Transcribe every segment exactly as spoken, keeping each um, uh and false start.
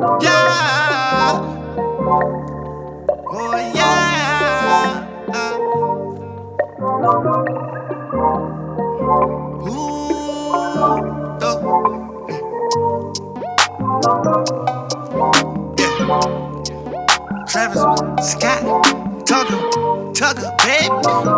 Yeah. Oh yeah. Ooh. Dope. Yeah. Travis Scott. Tugger. Tugger, baby.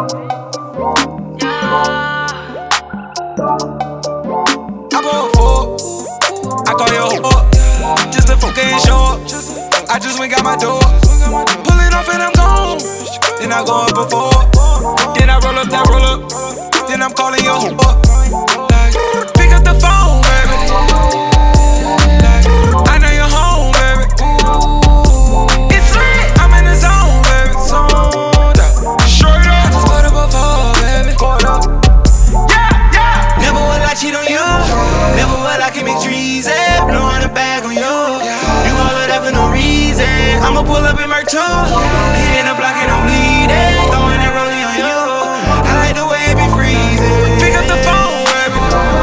I go for I call your whore, just a fucking short. I just went got my door, pull it off and I'm gone. Then I go up before, then I roll up that roll up, then I'm calling your whore. Like, pick up the phone, baby. Like, I know you're home, baby. It's lit, I'm in the zone, baby. Zoned out, straight up. I just put up a phone, baby. Yeah, yeah. Never will I cheat on you. Never will I keep it treason. Blowing a bag on you. You all of that for no reason. I'ma pull up in Merc two. Hitting the block and I'm bleeding. Throwing that rolling on you. I like the way it be freezing. Pick up the phone, baby.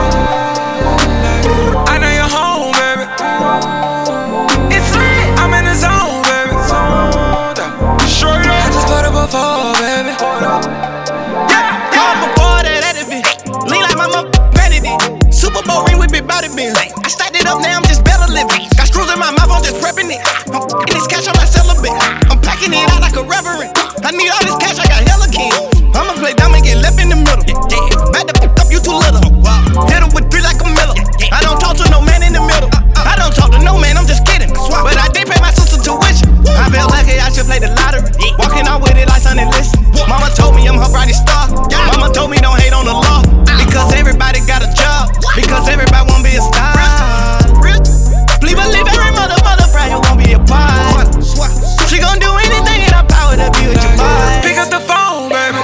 I know you're home, baby. It's lit. I'm in the zone, baby. Straight up. I just put up a phone, baby. Yeah, yeah. Before that, that it be lean like my mother vanity. Super Bowl ring with big body bins. I stacked it up, now I'm just better living. Got screws in my mouth, I'm just prepping it. I'm f***ing this cash, I'm not celibate. I'm packing it out like a reverend. I need all this cash, I got hella king. I'ma play dumb and get left in the middle. Back the f*** up, you too little. Hit him with three like a Miller. I don't talk to no man in the middle. I don't talk to no man, I'm just kidding. But I did pay my sister tuition. I felt lucky I should play the lottery. Walking out with it like Sunday listen. Mama told me I'm her brightest star. Mama told me don't hate on the law. Because everybody got a job. Because everybody wanna be a star. Please believe every mother, mother, friend who gon' be a part. She gon' do anything in her power to be with your boy. Pick up the phone, baby.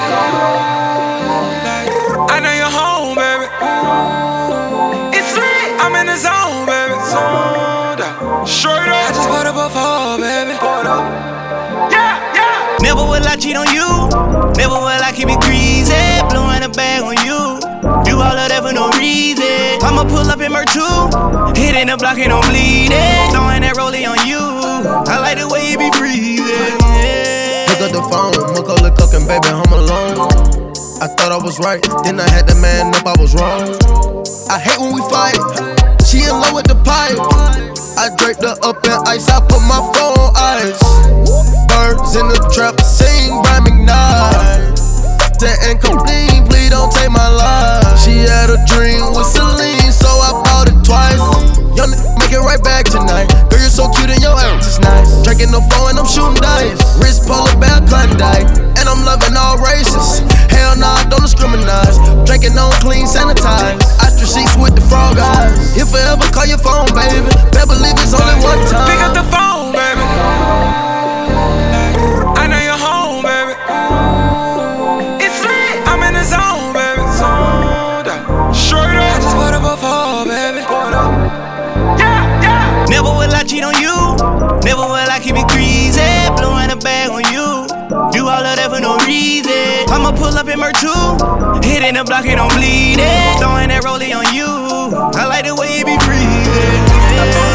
I know you're home, baby. It's lit. I'm in the zone, baby. Straight up. I just put up a phone, baby. Yeah, yeah. Never will I cheat on you. Never will I keep it greasy. Blowing a bag on you. Do all of that for no reason. I'ma pull up in Merc two. Hitting the block and I'm bleeding. Throwing that rollie on you. I like the way you be breathing. Yeah. Pick up the phone, Macaulay Culkin, baby, home alone. I thought I was right, then I had to man up, I was wrong. I hate when we fight. She in love with the pipe. I draped her up in ice, I put my phone on ice. Birds in the trap, sing by McKnight. That ain't clean, please don't take my life. She had a dream with Celine, so I bought it twice. Young n***, make it right back tonight. Girl, you're so cute and your ass is nice. Drinking the phone and I'm shooting dice. Wrist polar bear Klondike, and I'm loving all races. Hell nah, don't discriminate. Drinking on clean, sanitized. Ostrich sheets with the frog eyes. If I ever call your phone, baby, better believe it's only one time. Pick up the phone, baby. I know you're home, baby. It's lit. I'm in the zone, baby. Straight up. I just put up a phone, baby. Yeah, yeah. Never will I cheat on you. Never will I keep it greasy. Blowing a bag on you. Do all of that for no reason. I'ma pull up in Merc two. Hitting the block and I'm bleeding. Throwing that rollie on you. I like the way you be breathing.